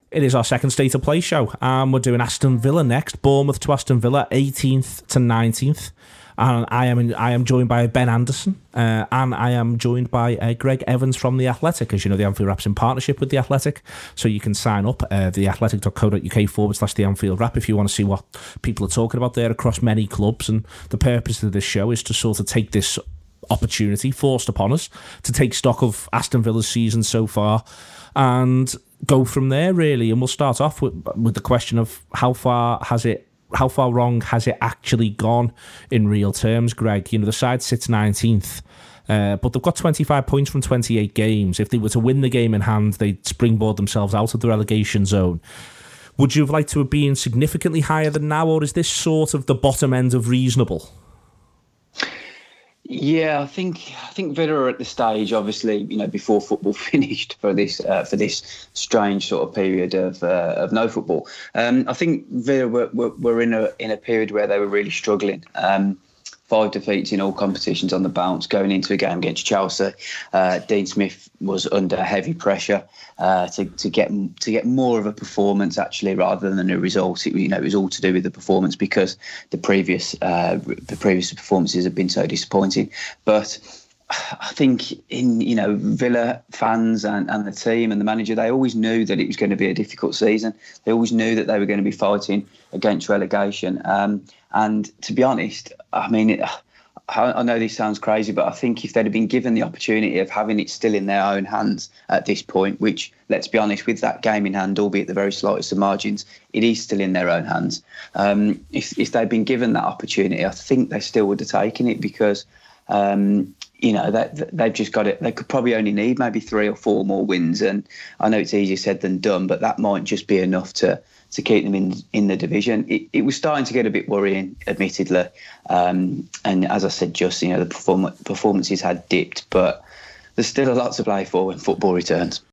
It is our second State of Play show, and we're doing Aston Villa next. Bournemouth to Aston Villa, 18th to 19th. And I am joined by Ben Anderson, and I am joined by Greg Evans from The Athletic. As you know, the Anfield Wrap's in partnership with The Athletic, so you can sign up theathletic.co.uk/The Anfield Wrap if you want to see what people are talking about there across many clubs. And the purpose of this show is to sort of take this opportunity forced upon us to take stock of Aston Villa's season so far and go from there, really. And we'll start off with the question of how far wrong has it actually gone in real terms, Greg? You know, the side sits 19th, but they've got 25 points from 28 games. If they were to win the game in hand, they'd springboard themselves out of the relegation zone. Would you have liked to have been significantly higher than now, or is this sort of the bottom end of reasonable? Yeah, I think Villa are at the stage, obviously, you know, before football finished for this strange sort of period of no football. I think Villa were in a period where they were really struggling. 5 defeats in all competitions on the bounce going into a game against Chelsea. Dean Smith was under heavy pressure to get more of a performance, actually, rather than a result. It was all to do with the performance because the previous performances have been so disappointing. But I think Villa fans and the team and the manager, they always knew that it was going to be a difficult season. They always knew that they were going to be fighting against relegation. And to be honest, I mean, I know this sounds crazy, but I think if they'd have been given the opportunity of having it still in their own hands at this point, which, let's be honest, with that game in hand, albeit the very slightest of margins, it is still in their own hands. If they'd been given that opportunity, I think they still would have taken it because they've just got it. They could probably only need maybe 3 or 4 more wins, and I know it's easier said than done, but that might just be enough to keep them in the division. It was starting to get a bit worrying, admittedly, and as I said, just the performances had dipped, but there's still a lot to play for when football returns.